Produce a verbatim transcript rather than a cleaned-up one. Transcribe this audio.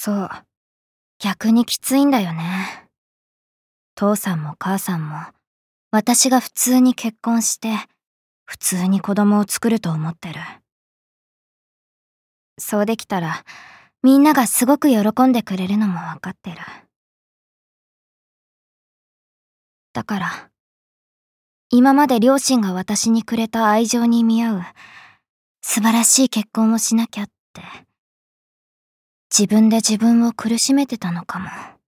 そう。逆にきついんだよね。父さんも母さんも、私が普通に結婚して、普通に子供を作ると思ってる。そうできたら、みんながすごく喜んでくれるのもわかってる。だから、今まで両親が私にくれた愛情に見合う、素晴らしい結婚をしなきゃって、自分で自分を苦しめてたのかも。